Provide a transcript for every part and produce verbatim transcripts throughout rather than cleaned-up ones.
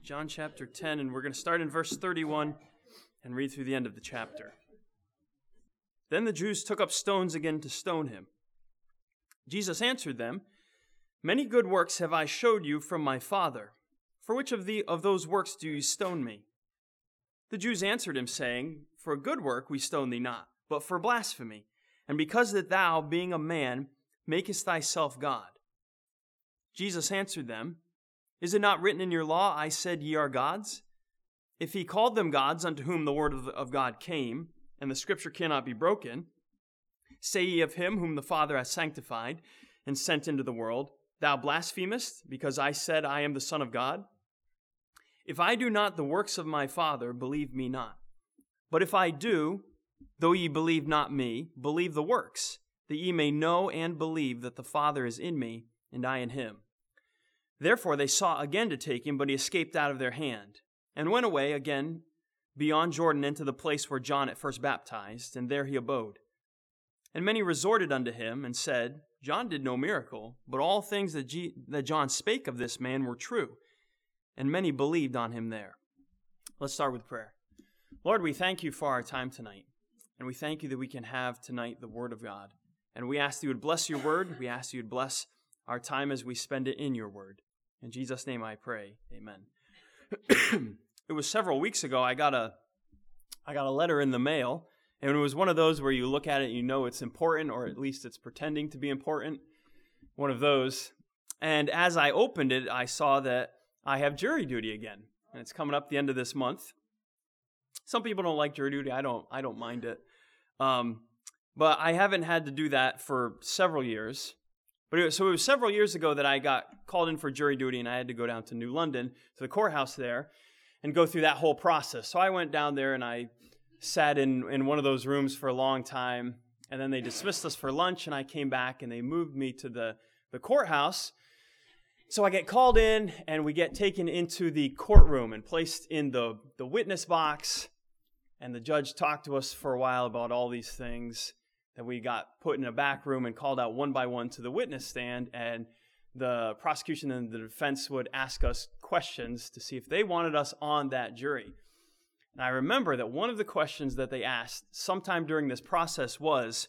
John chapter ten, and we're going to start in verse thirty-one and read through the end of the chapter. Then the Jews took up stones again to stone him. Jesus answered them, "Many good works have I showed you from my Father. For which of the of those works do you stone me?" The Jews answered him, saying, "For a good work we stone thee not, but for blasphemy, and because that thou, being a man, makest thyself God." Jesus answered them, "Is it not written in your law, I said ye are gods? If he called them gods unto whom the word of, of God came, and the scripture cannot be broken, say ye of him whom the Father hath sanctified and sent into the world, Thou blasphemest, because I said I am the Son of God? If I do not the works of my Father, believe me not. But if I do, though ye believe not me, believe the works, that ye may know and believe that the Father is in me, and I in him." Therefore they sought again to take him, but he escaped out of their hand, and went away again beyond Jordan into the place where John at first baptized, and there he abode. And many resorted unto him, and said, "John did no miracle, but all things that, G- that John spake of this man were true." And many believed on him there. Let's start with prayer. Lord, we thank you for our time tonight, and we thank you that we can have tonight the word of God. And we ask that you would bless your word. We ask that you would bless our time as we spend it in your word. In Jesus' name I pray, amen. It was several weeks ago, I got a I got a letter in the mail, and it was one of those where you look at it and you know it's important, or at least it's pretending to be important, one of those. And as I opened it, I saw that I have jury duty again, and it's coming up the end of this month. Some people don't like jury duty. I don't I don't mind it. Um, but I haven't had to do that for several years. But it was, so it was several years ago that I got called in for jury duty, and I had to go down to New London, to the courthouse there, and go through that whole process. So I went down there, and I sat in, in one of those rooms for a long time, and then they dismissed us for lunch, and I came back, and they moved me to the, the courthouse. So I get called in, and we get taken into the courtroom and placed in the, the witness box, and the judge talked to us for a while about all these things. That we got put in a back room and called out one by one to the witness stand, and the prosecution and the defense would ask us questions to see if they wanted us on that jury. And I remember that one of the questions that they asked sometime during this process was,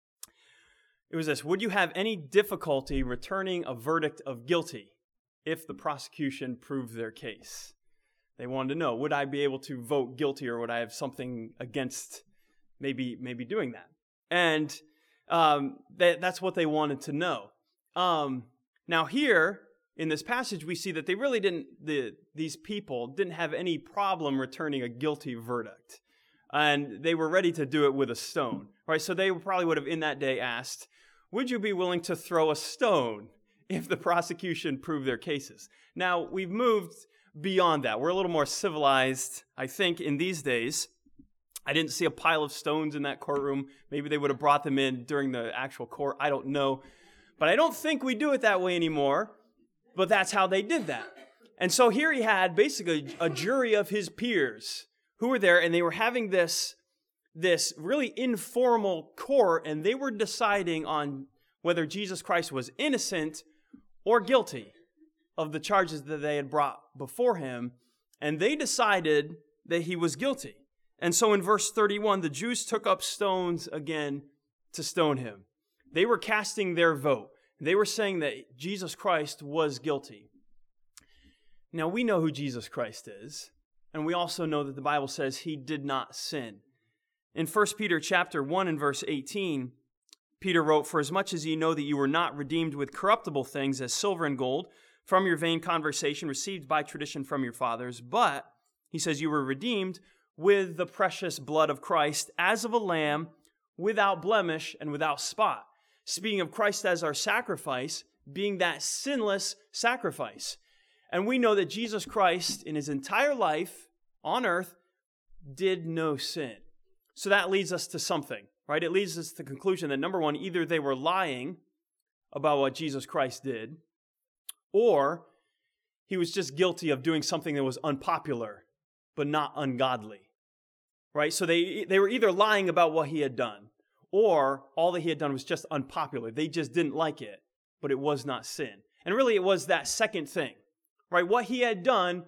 it was this: would you have any difficulty returning a verdict of guilty if the prosecution proved their case? They wanted to know, would I be able to vote guilty, or would I have something against maybe maybe doing that? And um, that, that's what they wanted to know. Um, now here, in this passage, we see that they really didn't, the, these people didn't have any problem returning a guilty verdict. And they were ready to do it with a stone. Right? So they probably would have in that day asked, would you be willing to throw a stone if the prosecution proved their cases? Now, we've moved beyond that. We're a little more civilized, I think, in these days. I didn't see a pile of stones in that courtroom. Maybe they would have brought them in during the actual court. I don't know. But I don't think we do it that way anymore. But that's how they did that. And so here he had basically a jury of his peers who were there, and they were having this, this really informal court, and they were deciding on whether Jesus Christ was innocent or guilty of the charges that they had brought before him. And they decided that he was guilty. And so in verse thirty-one, the Jews took up stones again to stone him. They were casting their vote. They were saying that Jesus Christ was guilty. Now we know who Jesus Christ is, and we also know that the Bible says he did not sin. In First Peter chapter one and verse eighteen, Peter wrote, "For as much as ye know that you were not redeemed with corruptible things as silver and gold from your vain conversation received by tradition from your fathers, but," he says, "you were redeemed with the precious blood of Christ, as of a lamb, without blemish and without spot." Speaking of Christ as our sacrifice, being that sinless sacrifice. And we know that Jesus Christ, in his entire life on earth, did no sin. So that leads us to something, right? It leads us to the conclusion that, number one, either they were lying about what Jesus Christ did, or he was just guilty of doing something that was unpopular, but not ungodly, right? So they they were either lying about what he had done, or all that he had done was just unpopular. They just didn't like it, but it was not sin. And really it was that second thing, right? What he had done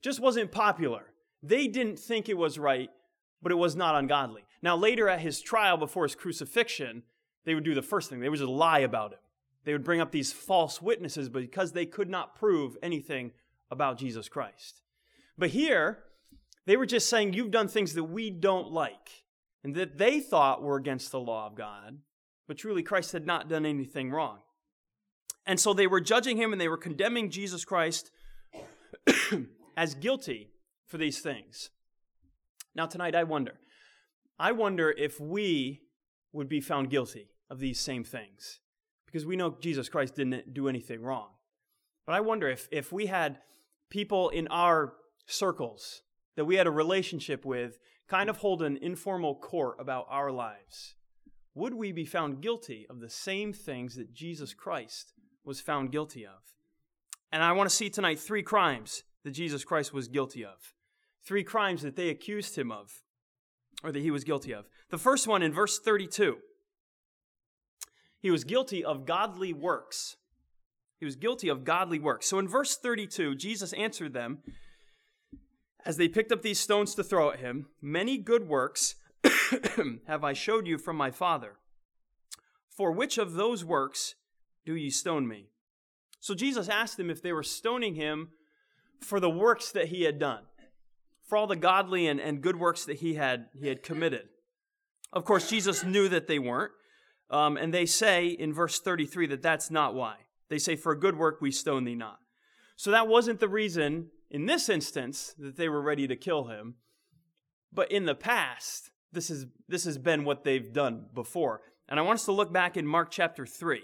just wasn't popular. They didn't think it was right, but it was not ungodly. Now, later at his trial before his crucifixion, they would do the first thing. They would just lie about him. They would bring up these false witnesses because they could not prove anything about Jesus Christ. But here, they were just saying, you've done things that we don't like, and that they thought were against the law of God, but truly Christ had not done anything wrong. And so they were judging him and they were condemning Jesus Christ as guilty for these things. Now tonight I wonder, I wonder if we would be found guilty of these same things, because we know Jesus Christ didn't do anything wrong. But I wonder if, if we had people in our circles that we had a relationship with kind of hold an informal court about our lives, would we be found guilty of the same things that Jesus Christ was found guilty of? And I want to see tonight three crimes that Jesus Christ was guilty of. Three crimes that they accused him of, or that he was guilty of. The first one in verse thirty-two. He was guilty of godly works. He was guilty of godly works. So in verse thirty-two, Jesus answered them as they picked up these stones to throw at him, "Many good works have I showed you from my Father. For which of those works do ye stone me?" So Jesus asked them if they were stoning him for the works that he had done, for all the godly and, and good works that he had, he had committed. Of course, Jesus knew that they weren't. Um, and they say in verse thirty-three that that's not why. They say, "For a good work we stone thee not." So that wasn't the reason in this instance that they were ready to kill him. But in the past, this is this has been what they've done before. And I want us to look back in Mark chapter three.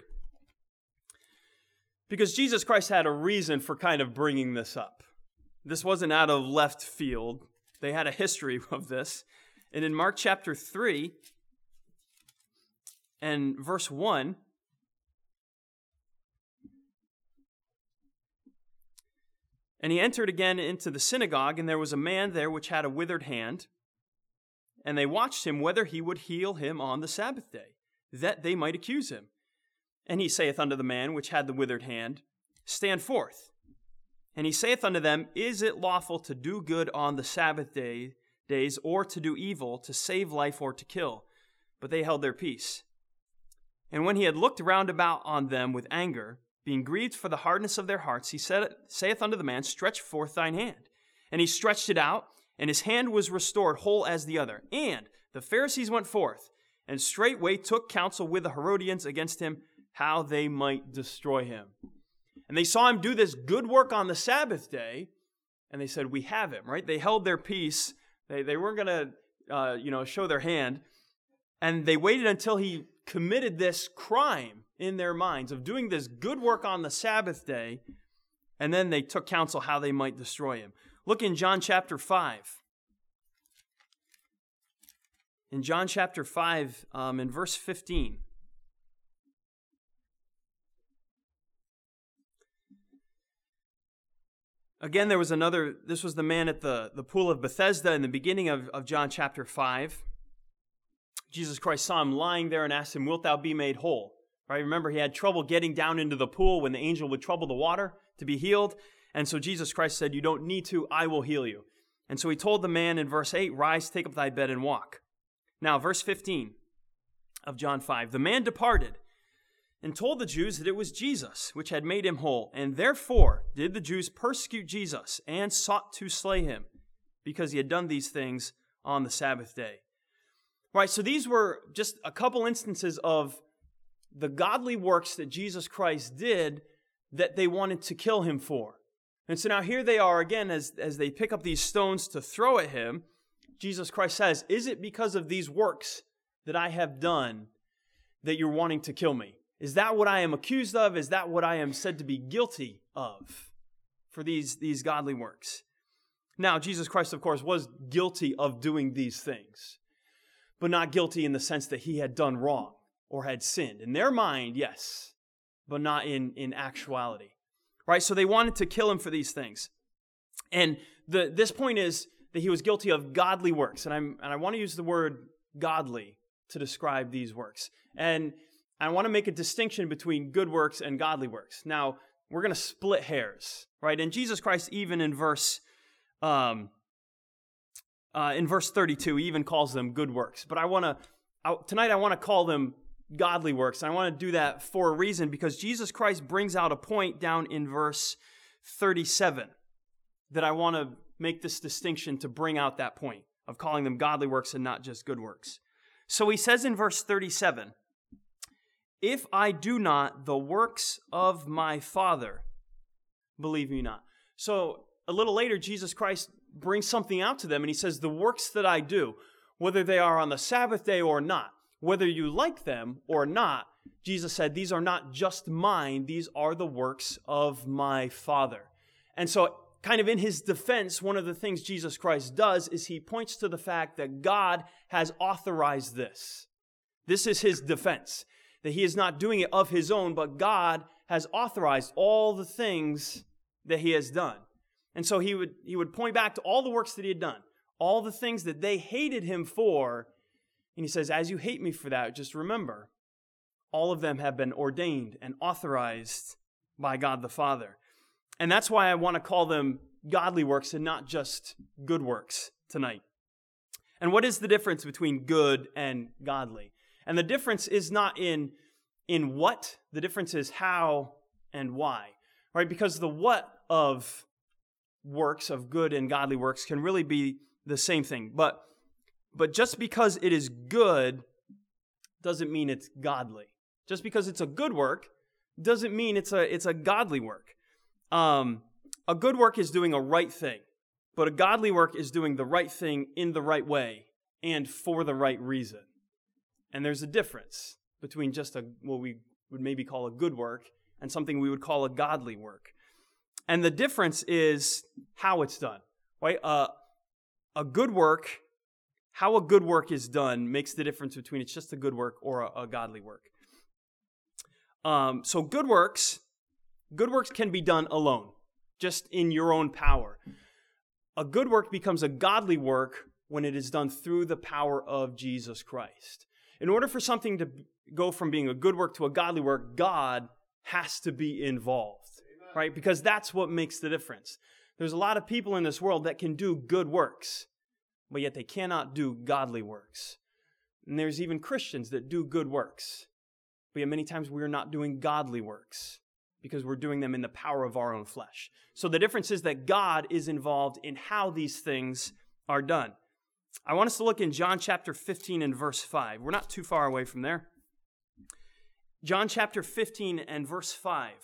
Because Jesus Christ had a reason for kind of bringing this up. This wasn't out of left field. They had a history of this. And in Mark chapter three and verse one, "And he entered again into the synagogue, and there was a man there which had a withered hand. And they watched him whether he would heal him on the Sabbath day, that they might accuse him. And he saith unto the man which had the withered hand, Stand forth. And he saith unto them, Is it lawful to do good on the Sabbath day, days, or to do evil, to save life or to kill? But they held their peace. And when he had looked round about on them with anger, being grieved for the hardness of their hearts, he said, saith unto the man, Stretch forth thine hand. And he stretched it out, and his hand was restored whole as the other. And the Pharisees went forth, and straightway took counsel with the Herodians against him, how they might destroy him. And they saw him do this good work on the Sabbath day, and they said, We have him, right? They held their peace. They, they weren't going to, uh, you know, show their hand. And they waited until he committed this crime in their minds of doing this good work on the Sabbath day, and then they took counsel how they might destroy him. Look in John chapter five. In John chapter five, um, in verse fifteen. Again, there was another, this was the man at the, the pool of Bethesda in the beginning of, of John chapter five. Jesus Christ saw him lying there and asked him, Wilt thou be made whole? Right? Remember, he had trouble getting down into the pool when the angel would trouble the water to be healed. And so Jesus Christ said, You don't need to, I will heal you. And so he told the man in verse eight, Rise, take up thy bed and walk. Now, verse fifteen of John five. The man departed and told the Jews that it was Jesus which had made him whole. And therefore did the Jews persecute Jesus and sought to slay him, because he had done these things on the Sabbath day. Right, so these were just a couple instances of the godly works that Jesus Christ did that they wanted to kill him for. And so now here they are again as, as they pick up these stones to throw at him. Jesus Christ says, Is it because of these works that I have done that you're wanting to kill me? Is that what I am accused of? Is that what I am said to be guilty of for these, these godly works? Now, Jesus Christ, of course, was guilty of doing these things, but not guilty in the sense that he had done wrong or had sinned. In their mind, yes, but not in, in actuality. Right? So they wanted to kill him for these things. And the this point is that he was guilty of godly works. And I'm and I want to use the word godly to describe these works. And I want to make a distinction between good works and godly works. Now, we're going to split hairs, right? And Jesus Christ, even in verse Um, uh, in verse thirty-two, he even calls them good works. But I want to, tonight I want to call them godly works. And I want to do that for a reason, because Jesus Christ brings out a point down in verse thirty-seven that I want to make this distinction to bring out that point of calling them godly works and not just good works. So he says in verse thirty-seven, if I do not the works of my Father, believe me not. So a little later, Jesus Christ brings something out to them, and he says, the works that I do, whether they are on the Sabbath day or not, whether you like them or not, Jesus said, these are not just mine, these are the works of my Father. And so kind of in his defense, one of the things Jesus Christ does is he points to the fact that God has authorized this. This is his defense, that he is not doing it of his own, but God has authorized all the things that he has done. And so he would, he would point back to all the works that he had done, all the things that they hated him for. And he says, as you hate me for that, just remember, all of them have been ordained and authorized by God the Father. And that's why I want to call them godly works and not just good works tonight. And what is the difference between good and godly? And the difference is not in, in what, the difference is how and why. Right? Because the what of works, of good and godly works, can really be the same thing. But, but just because it is good doesn't mean it's godly. Just because it's a good work doesn't mean it's a, it's a godly work. Um, a good work is doing a right thing, but a godly work is doing the right thing in the right way and for the right reason. And there's a difference between just a what we would maybe call a good work and something we would call a godly work. And the difference is how it's done, right? Uh, a good work, how a good work is done makes the difference between it's just a good work or a, a godly work. Um, so good works, good works can be done alone, just in your own power. A good work becomes a godly work when it is done through the power of Jesus Christ. In order for something to go from being a good work to a godly work, God has to be involved, Amen. Right? Because that's what makes the difference. There's a lot of people in this world that can do good works, but yet they cannot do godly works. And there's even Christians that do good works, but yet many times we are not doing godly works because we're doing them in the power of our own flesh. So the difference is that God is involved in how these things are done. I want us to look in John chapter fifteen and verse five. We're not too far away from there. John chapter fifteen and verse five.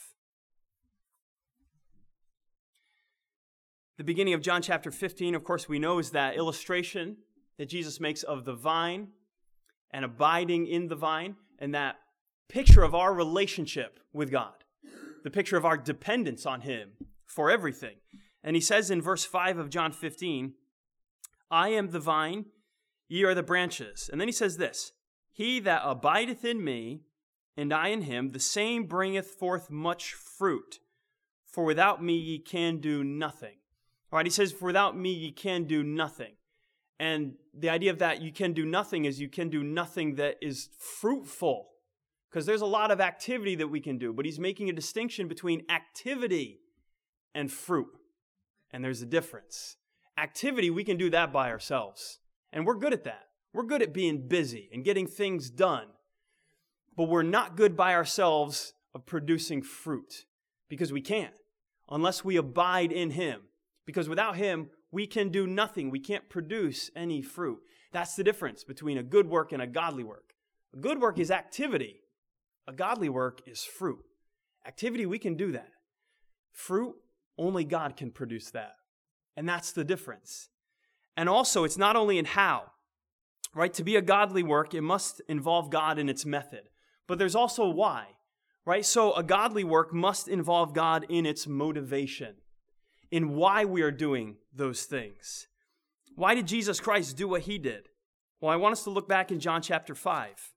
The beginning of John chapter fifteen, of course, we know is that illustration that Jesus makes of the vine and abiding in the vine, and that picture of our relationship with God, the picture of our dependence on him for everything. And he says in verse five of John fifteen, I am the vine, ye are the branches. And then he says this, he that abideth in me, and I in him, the same bringeth forth much fruit. For without me ye can do nothing. All right, he says, for without me ye can do nothing. And the idea of that you can do nothing is you can do nothing that is fruitful. Because there's a lot of activity that we can do. But he's making a distinction between activity and fruit. And there's a difference. Activity, we can do that by ourselves. And we're good at that. We're good at being busy and getting things done. But we're not good by ourselves of producing fruit. Because we can't. Unless we abide in him. Because without him, we can do nothing. We can't produce any fruit. That's the difference between a good work and a godly work. A good work is activity. A godly work is fruit. Activity, we can do that. Fruit, only God can produce that. And that's the difference. And also, it's not only in how, right? To be a godly work, it must involve God in its method. But there's also why, right? So a godly work must involve God in its motivation, in why we are doing those things. Why did Jesus Christ do what he did? Well, I want us to look back in John chapter five.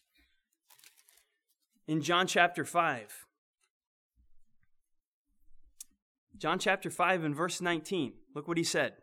In John chapter five. John chapter five and verse nineteen. Look what he said.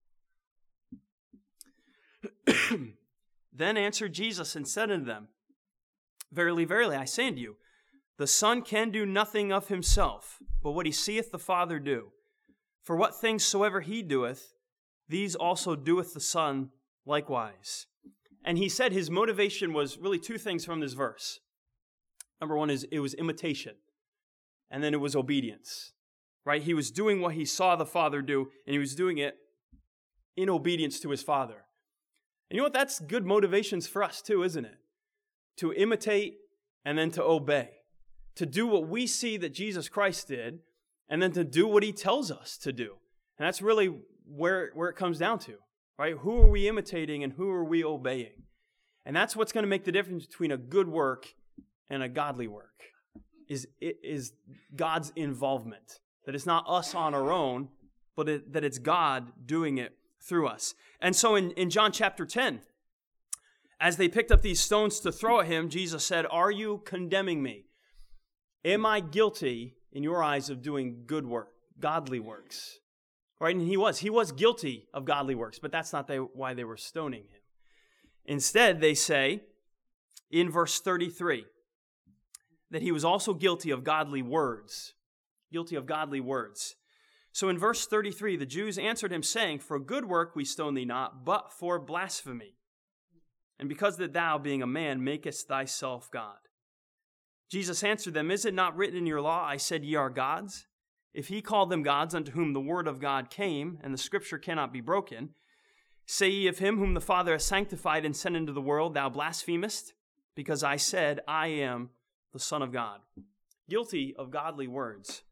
Then answered Jesus and said unto them, Verily, verily, I say unto you, the Son can do nothing of himself, but what he seeth the Father do. For what things soever he doeth, these also doeth the Son likewise. And he said his motivation was really two things from this verse. Number one is it was imitation, and then it was obedience, right? He was doing what he saw the Father do, and he was doing it in obedience to his Father. And you know what? That's good motivations for us too, isn't it? To imitate and then to obey. To do what we see that Jesus Christ did, and then to do what he tells us to do. And that's really where, where it comes down to, right? Who are we imitating and who are we obeying? And that's what's going to make the difference between a good work and a godly work, is, is God's involvement. That it's not us on our own, but it, that it's God doing it through us. And so in, in John chapter ten, as they picked up these stones to throw at him, Jesus said, "Are you condemning me? Am I guilty in your eyes of doing good work, godly works?" Right? And he was. He was guilty of godly works, but that's not they, why they were stoning him. Instead, they say in verse thirty-three that he was also guilty of godly words. Guilty of godly words. So in verse thirty-three, the Jews answered him, saying, "For good work we stone thee not, but for blasphemy. And because that thou, being a man, makest thyself God." Jesus answered them, "Is it not written in your law, I said ye are gods? If he called them gods unto whom the word of God came, and the scripture cannot be broken, say ye of him whom the Father has sanctified and sent into the world, thou blasphemest? Because I said, I am the Son of God." Guilty of godly words.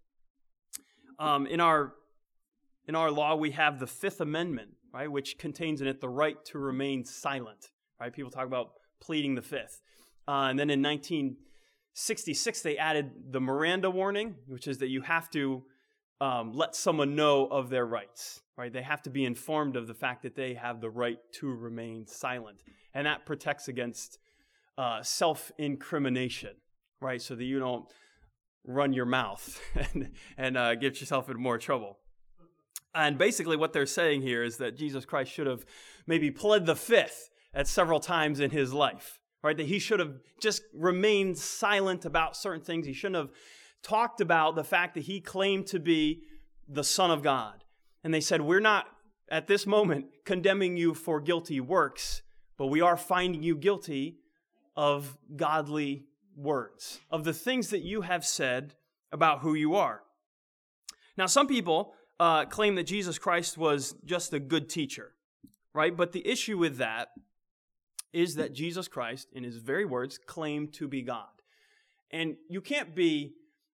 Um, in our in our law, we have the Fifth Amendment, right, which contains in it the right to remain silent. Right, people talk about pleading the Fifth, uh, and then in nineteen sixty-six they added the Miranda warning, which is that you have to um, let someone know of their rights. Right, they have to be informed of the fact that they have the right to remain silent, and that protects against uh, self-incrimination. Right, so that you don't run your mouth and, and uh, get yourself in more trouble. And basically what they're saying here is that Jesus Christ should have maybe pled the fifth at several times in his life, right? That he should have just remained silent about certain things. He shouldn't have talked about the fact that he claimed to be the Son of God. And they said, "We're not at this moment condemning you for guilty works, but we are finding you guilty of godly words, of the things that you have said about who you are." Now, some people uh, claim that Jesus Christ was just a good teacher, right? But the issue with that is that Jesus Christ, in his very words, claimed to be God. And you can't be,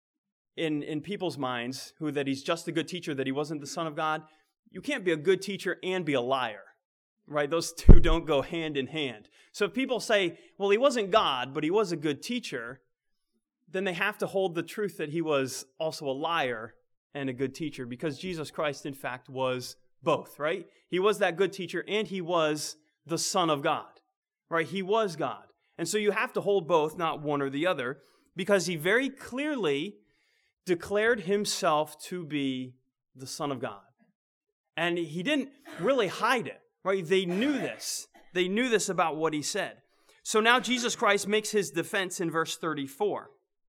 in, in people's minds, who that he's just a good teacher, that he wasn't the Son of God, you can't be a good teacher and be a liar. Right? Those two don't go hand in hand. So if people say, well, he wasn't God, but he was a good teacher, then they have to hold the truth that he was also a liar and a good teacher, because Jesus Christ, in fact, was both, right? He was that good teacher and he was the Son of God, right? He was God. And so you have to hold both, not one or the other, because he very clearly declared himself to be the Son of God. And he didn't really hide it. Right? They knew this. They knew this about what he said. So now Jesus Christ makes his defense in verse thirty-four.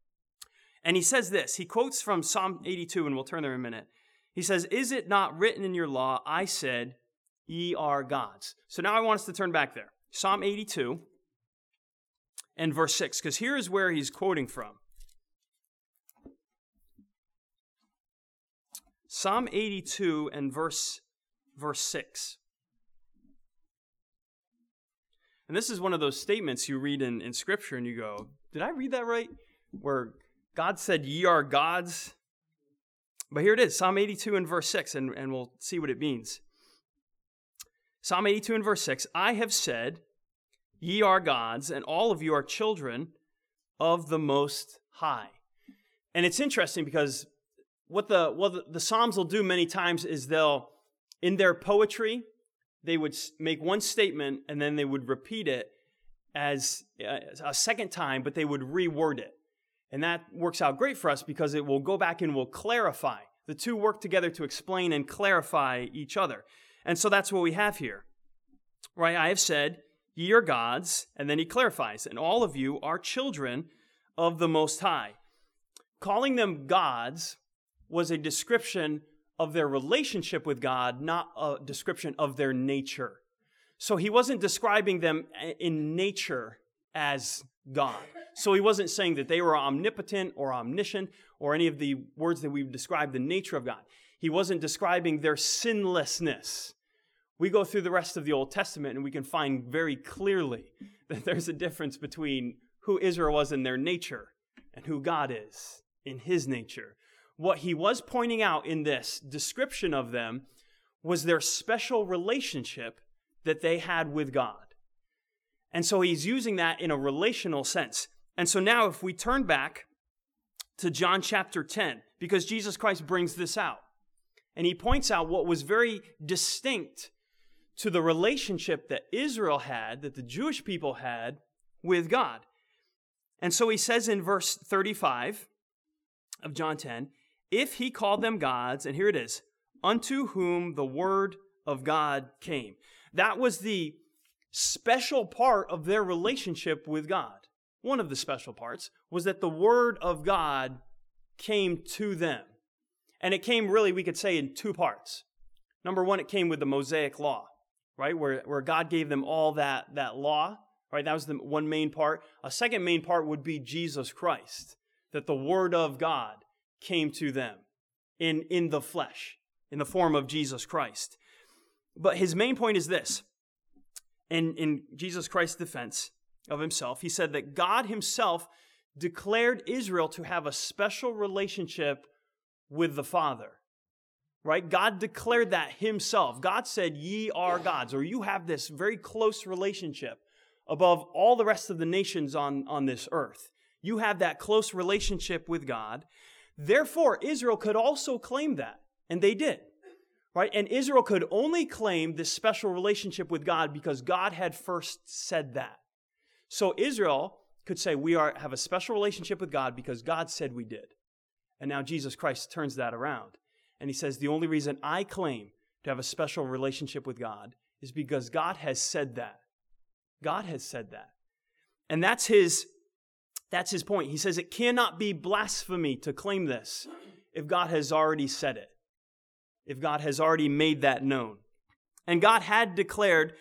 And he says this. He quotes from Psalm eighty-two, and we'll turn there in a minute. He says, "Is it not written in your law, I said, ye are gods?" So now I want us to turn back there. Psalm eighty-two and verse six, because here is where he's quoting from. Psalm eighty-two and verse, verse six. And this is one of those statements you read in, in Scripture and you go, did I read that right? Where God said, ye are gods. But here it is, Psalm eighty-two and verse six, and, and we'll see what it means. Psalm eighty-two and verse six, "I have said, ye are gods, and all of you are children of the Most High." And it's interesting because what the, what the, the Psalms will do many times is they'll, in their poetry, they would make one statement and then they would repeat it as a second time, but they would reword it. And that works out great for us because it will go back and will clarify. The two work together to explain and clarify each other. And so that's what we have here. Right? "I have said, ye are gods," and then he clarifies, "and all of you are children of the Most High." Calling them gods was a description of their relationship with God, not a description of their nature. So he wasn't describing them in nature as God. So he wasn't saying that they were omnipotent or omniscient or any of the words that we've described the nature of God. He wasn't describing their sinlessness. We go through the rest of the Old Testament and we can find very clearly that there's a difference between who Israel was in their nature and who God is in his nature. What he was pointing out in this description of them was their special relationship that they had with God. And so he's using that in a relational sense. And so now if we turn back to John chapter ten, because Jesus Christ brings this out, and he points out what was very distinct to the relationship that Israel had, that the Jewish people had with God. And so he says in verse thirty-five of John ten, if he called them gods, and here it is, unto whom the word of God came. That was the special part of their relationship with God. One of the special parts was that the word of God came to them. And it came really, we could say, in two parts. Number one, it came with the Mosaic law, right? Where, where God gave them all that, that law, right? That was the one main part. A second main part would be Jesus Christ, that the word of God came to them in, in the flesh, in the form of Jesus Christ. But his main point is this. In, in Jesus Christ's defense of himself, he said that God himself declared Israel to have a special relationship with the Father. Right? God declared that himself. God said, ye are gods, or you have this very close relationship above all the rest of the nations on, on this earth. You have that close relationship with God. Therefore, Israel could also claim that, and they did. Right? And Israel could only claim this special relationship with God because God had first said that. So Israel could say, we are have a special relationship with God because God said we did. And now Jesus Christ turns that around. And he says, the only reason I claim to have a special relationship with God is because God has said that. God has said that. And that's his, that's his point. He says it cannot be blasphemy to claim this if God has already said it. If God has already made that known. And God had declared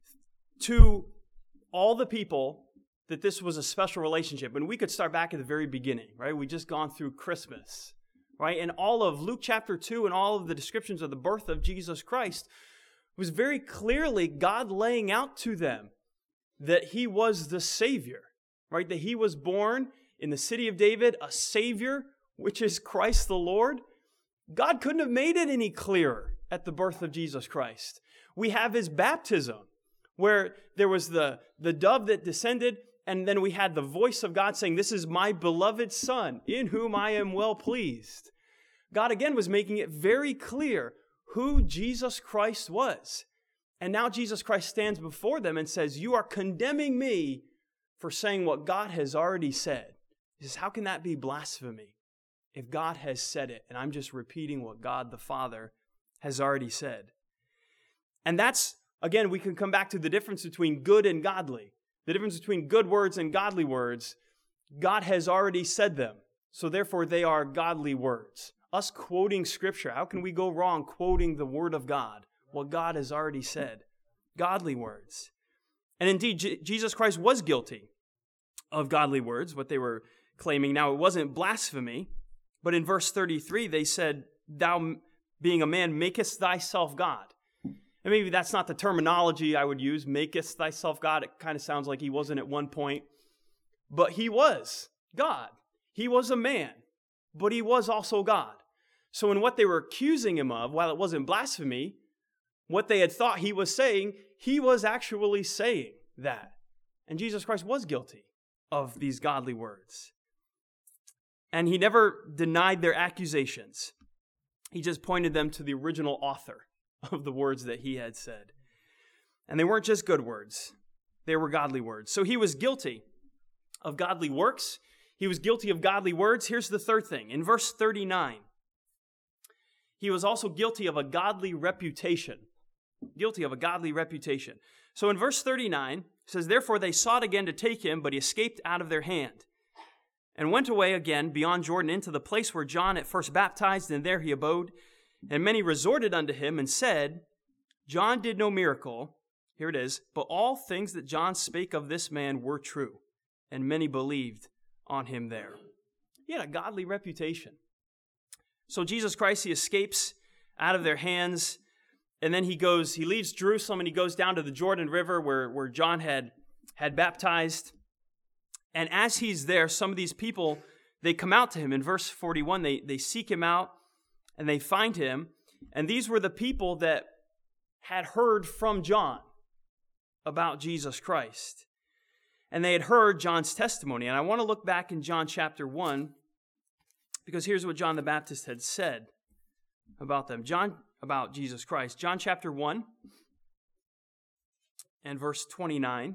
to all the people that this was a special relationship. And we could start back at the very beginning, right? We just gone through Christmas, right? And all of Luke chapter two and all of the descriptions of the birth of Jesus Christ was very clearly God laying out to them that he was the Savior, right? That he was born in the city of David, a Savior, which is Christ the Lord. God couldn't have made it any clearer at the birth of Jesus Christ. We have his baptism, where there was the, the dove that descended, and then we had the voice of God saying, this is my beloved Son, in whom I am well pleased. God again was making it very clear who Jesus Christ was. And now Jesus Christ stands before them and says, you are condemning me for saying what God has already said. He says, how can that be blasphemy? If God has said it, and I'm just repeating what God the Father has already said. And that's, again, we can come back to the difference between good and godly. The difference between good words and godly words. God has already said them, so therefore they are godly words. Us quoting Scripture, how can we go wrong quoting the Word of God? What God has already said. Godly words. And indeed, J- Jesus Christ was guilty of godly words, what they were claiming. Now, it wasn't blasphemy. But in verse thirty-three, they said, thou being a man makest thyself God. And maybe that's not the terminology I would use, makest thyself God. It kind of sounds like he wasn't at one point. But he was God. He was a man, but he was also God. So in what they were accusing him of, while it wasn't blasphemy, what they had thought he was saying, he was actually saying that. And Jesus Christ was guilty of these godly words. And he never denied their accusations. He just pointed them to the original author of the words that he had said. And they weren't just good words. They were godly words. So he was guilty of godly works. He was guilty of godly words. Here's the third thing. In verse thirty-nine, he was also guilty of a godly reputation. Guilty of a godly reputation. So in verse thirty-nine, it says, therefore they sought again to take him, but he escaped out of their hand. And went away again beyond Jordan into the place where John at first baptized, and there he abode. And many resorted unto him and said, John did no miracle. Here it is. But all things that John spake of this man were true. And many believed on him there. He had a godly reputation. So Jesus Christ, he escapes out of their hands. And then he goes, he leaves Jerusalem and he goes down to the Jordan River where, where John had, had baptized. And as he's there, some of these people, they come out to him. In verse forty-one, they, they seek him out and they find him. And these were the people that had heard from John about Jesus Christ. And they had heard John's testimony. And I want to look back in John chapter one, because here's what John the Baptist had said about them. John, about Jesus Christ. John chapter one and verse twenty-nine.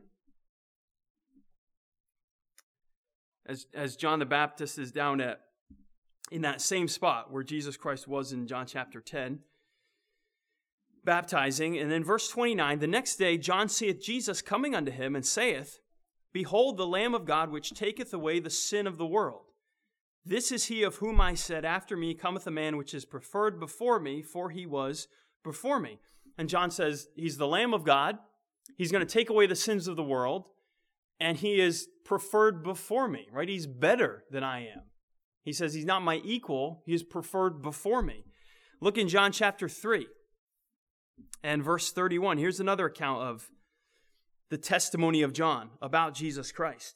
As, as John the Baptist is down at in that same spot where Jesus Christ was in John chapter ten, baptizing. And then verse twenty-nine, the next day John seeth Jesus coming unto him, and saith, Behold the Lamb of God, which taketh away the sin of the world. This is he of whom I said, After me cometh a man which is preferred before me, for he was before me. And John says, he's the Lamb of God. He's going to take away the sins of the world. And he is preferred before me, right? He's better than I am. He says he's not my equal. He is preferred before me. Look in John chapter three and verse thirty-one. Here's another account of the testimony of John about Jesus Christ.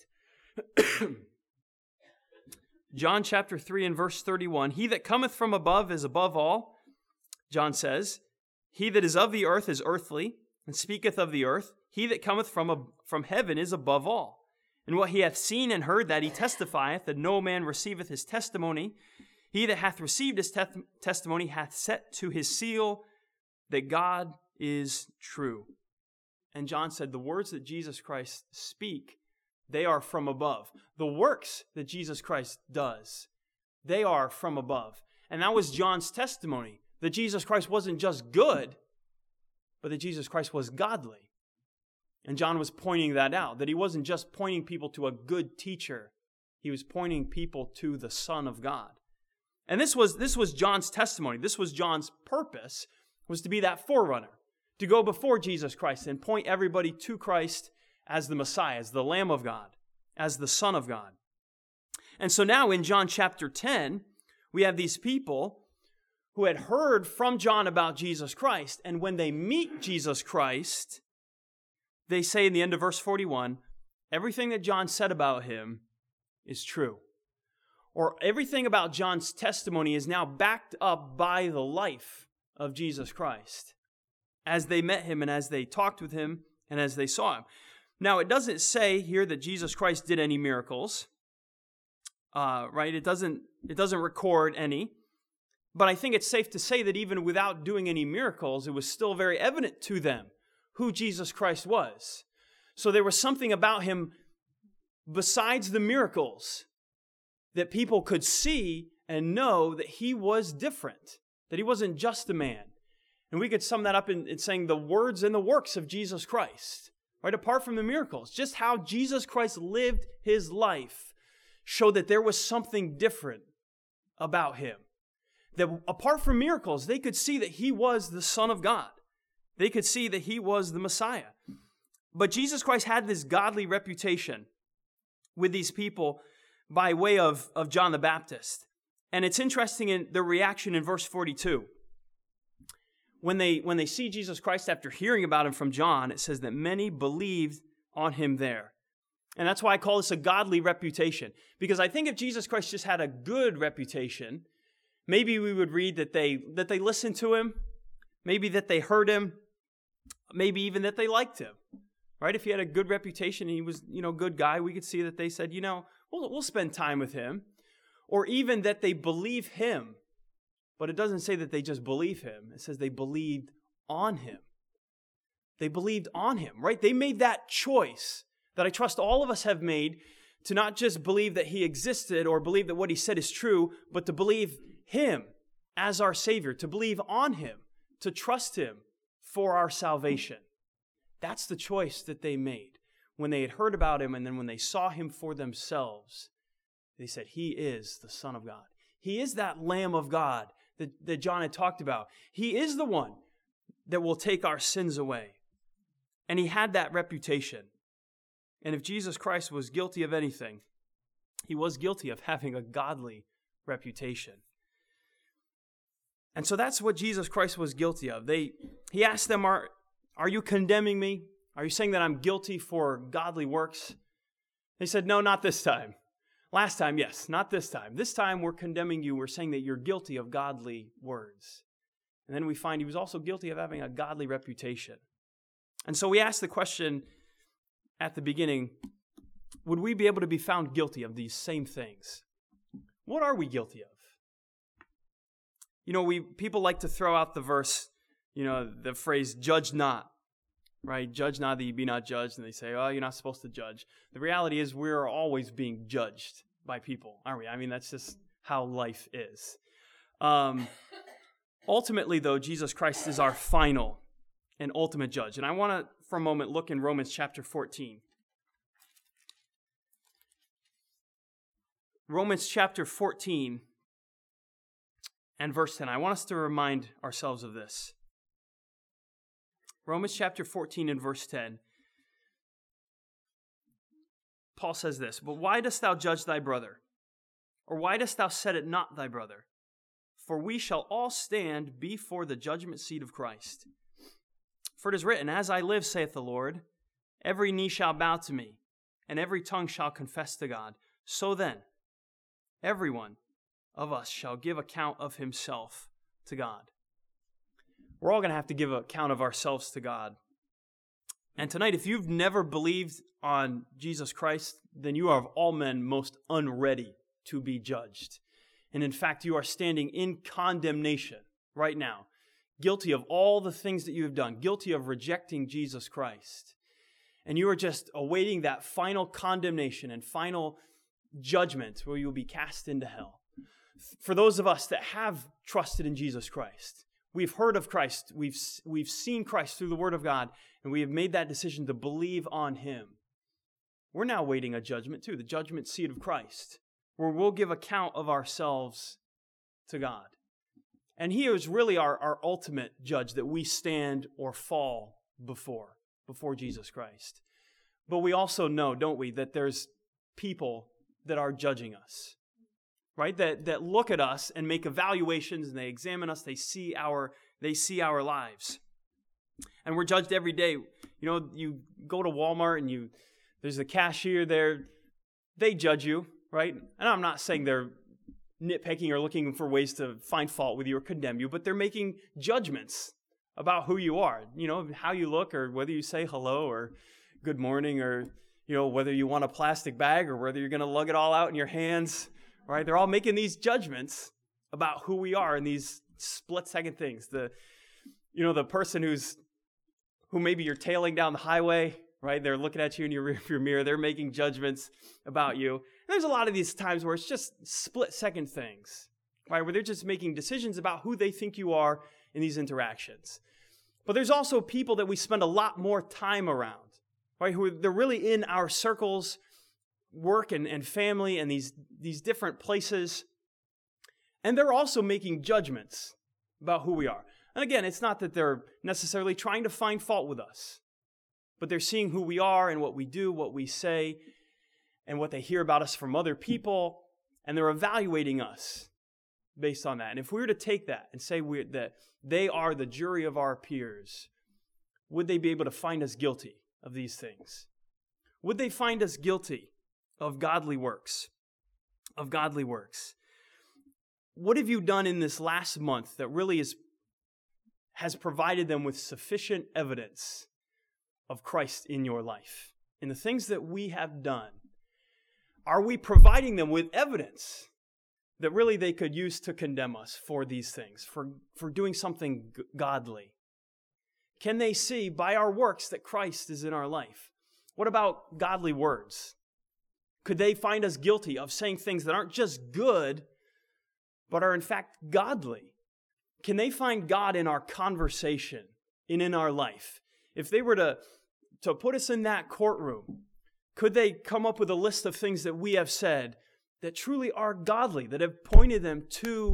John chapter three and verse thirty-one. He that cometh from above is above all, John says. He that is of the earth is earthly, and speaketh of the earth. He that cometh from, a, from heaven is above all. And what he hath seen and heard, that he testifieth, that no man receiveth his testimony. He that hath received his te- testimony hath set to his seal that God is true. And John said, the words that Jesus Christ speak, they are from above. The works that Jesus Christ does, they are from above. And that was John's testimony, that Jesus Christ wasn't just good, but that Jesus Christ was godly. And John was pointing that out, that he wasn't just pointing people to a good teacher. He was pointing people to the Son of God. And this was, this was John's testimony. This was John's purpose, was to be that forerunner, to go before Jesus Christ and point everybody to Christ as the Messiah, as the Lamb of God, as the Son of God. And so now in John chapter ten, we have these people who had heard from John about Jesus Christ, and when they meet Jesus Christ, they say in the end of verse forty-one, everything that John said about him is true. Or everything about John's testimony is now backed up by the life of Jesus Christ as they met him and as they talked with him and as they saw him. Now, it doesn't say here that Jesus Christ did any miracles, uh, right? It doesn't, it doesn't record any. But I think it's safe to say that even without doing any miracles, it was still very evident to them who Jesus Christ was. So there was something about him besides the miracles that people could see and know that he was different, that he wasn't just a man. And we could sum that up in, in saying the words and the works of Jesus Christ, right? Apart from the miracles, just how Jesus Christ lived his life showed that there was something different about him. That apart from miracles, they could see that he was the Son of God. They could see that he was the Messiah. But Jesus Christ had this godly reputation with these people by way of, of John the Baptist. And it's interesting in the reaction in verse forty-two. When they, when they see Jesus Christ after hearing about him from John, it says that many believed on him there. And that's why I call this a godly reputation. Because I think if Jesus Christ just had a good reputation, maybe we would read that they, that they listened to him, maybe that they heard him, maybe even that they liked him, right? If he had a good reputation and he was, you know, a good guy, we could see that they said, you know, we'll, we'll spend time with him. Or even that they believe him. But it doesn't say that they just believe him. It says they believed on him. They believed on him, right? They made that choice that I trust all of us have made to not just believe that he existed or believe that what he said is true, but to believe him as our Savior, to believe on him, to trust him for our salvation. That's the choice that they made when they had heard about him, and then when they saw him for themselves, they said, he is the Son of God. He is that Lamb of God that, that John had talked about. He is the one that will take our sins away. And he had that reputation. And if Jesus Christ was guilty of anything, he was guilty of having a godly reputation. And so that's what Jesus Christ was guilty of. They, he asked them, are, are you condemning me? Are you saying that I'm guilty for godly works? They said, no, not this time. Last time, yes, not this time. This time we're condemning you. We're saying that you're guilty of godly words. And then we find he was also guilty of having a godly reputation. And so we asked the question at the beginning, would we be able to be found guilty of these same things? What are we guilty of? You know, we people like to throw out the verse, you know, the phrase, judge not, right? Judge not that you be not judged. And they say, oh, you're not supposed to judge. The reality is we're always being judged by people, aren't we? I mean, that's just how life is. Um, ultimately, though, Jesus Christ is our final and ultimate judge. And I want to, for a moment, look in Romans chapter fourteen. Romans chapter fourteen and verse ten. I want us to remind ourselves of this. Romans chapter fourteen and verse ten. Paul says this, but why dost thou judge thy brother? Or why dost thou set it not thy brother? For we shall all stand before the judgment seat of Christ. For it is written, as I live, saith the Lord, every knee shall bow to me, and every tongue shall confess to God. So then, everyone of us shall give account of himself to God. We're all going to have to give account of ourselves to God. And tonight, if you've never believed on Jesus Christ, then you are of all men most unready to be judged. And in fact, you are standing in condemnation right now, guilty of all the things that you have done, guilty of rejecting Jesus Christ. And you are just awaiting that final condemnation and final judgment where you will be cast into hell. For those of us that have trusted in Jesus Christ, we've heard of Christ, we've, we've seen Christ through the Word of God, and we have made that decision to believe on Him. We're now waiting a judgment too, the judgment seat of Christ, where we'll give account of ourselves to God. And He is really our, our ultimate judge that we stand or fall before, before Jesus Christ. But we also know, don't we, that there's people that are judging us, right? That that look at us and make evaluations, and they examine us, they see our they see our lives. And we're judged every day. You know, you go to Walmart and you there's a cashier there, they judge you, right? And I'm not saying they're nitpicking or looking for ways to find fault with you or condemn you, but they're making judgments about who you are, you know, how you look, or whether you say hello or good morning, or, you know, whether you want a plastic bag or whether you're going to lug it all out in your hands, right? They're all making these judgments about who we are in these split-second things. The, you know, the person who's, who maybe you're tailing down the highway, right? They're looking at you in your rearview mirror. They're making judgments about you. And there's a lot of these times where it's just split-second things, right? Where they're just making decisions about who they think you are in these interactions. But there's also people that we spend a lot more time around, right? Who are, they're really in our circles, work and, and family and these, these different places. And they're also making judgments about who we are. And again, it's not that they're necessarily trying to find fault with us, but they're seeing who we are and what we do, what we say, and what they hear about us from other people, and they're evaluating us based on that. And if we were to take that and say we, that they are the jury of our peers, would they be able to find us guilty of these things? Would they find us guilty of godly works? Of godly works. What have you done in this last month that really is, has provided them with sufficient evidence of Christ in your life? In the things that we have done, are we providing them with evidence that really they could use to condemn us for these things, for, for doing something g- godly? Can they see by our works that Christ is in our life? What about godly words? Could they find us guilty of saying things that aren't just good, but are in fact godly? Can they find God in our conversation and in our life? If they were to, to put us in that courtroom, could they come up with a list of things that we have said that truly are godly, that have pointed them to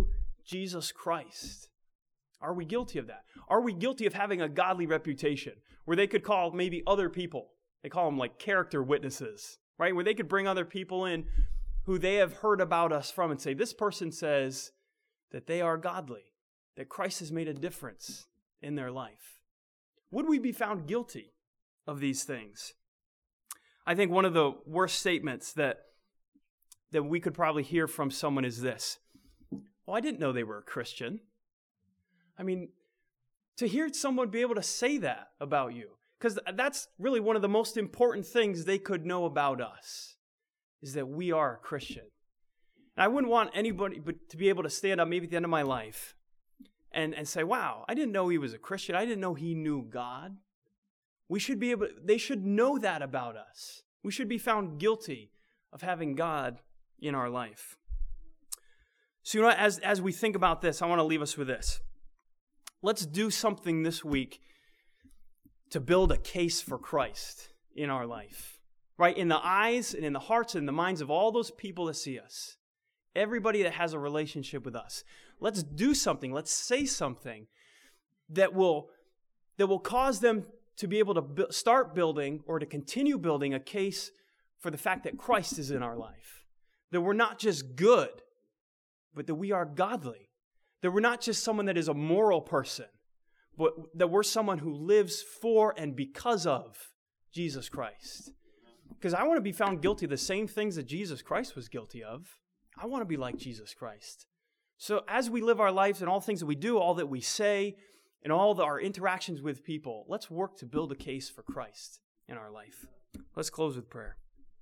Jesus Christ? Are we guilty of that? Are we guilty of having a godly reputation where they could call maybe other people, they call them like character witnesses, right? Where they could bring other people in who they have heard about us from and say, this person says that they are godly, that Christ has made a difference in their life. Would we be found guilty of these things? I think one of the worst statements that, that we could probably hear from someone is this: well, I didn't know they were a Christian. I mean, to hear someone be able to say that about you, because that's really one of the most important things they could know about us, is that we are a Christian. And I wouldn't want anybody but to be able to stand up maybe at the end of my life and, and say, wow, I didn't know he was a Christian. I didn't know he knew God. We should be able, they should know that about us. We should be found guilty of having God in our life. So, you know, as, as we think about this, I want to leave us with this. Let's do something this week to build a case for Christ in our life, right? In the eyes and in the hearts and the minds of all those people that see us, everybody that has a relationship with us. Let's do something. Let's say something that will, that will cause them to be able to bu- start building or to continue building a case for the fact that Christ is in our life, that we're not just good, but that we are godly. That we're not just someone that is a moral person, but that we're someone who lives for and because of Jesus Christ. Because I want to be found guilty of the same things that Jesus Christ was guilty of. I want to be like Jesus Christ. So as we live our lives and all things that we do, all that we say, and all the, our interactions with people, let's work to build a case for Christ in our life. Let's close with prayer.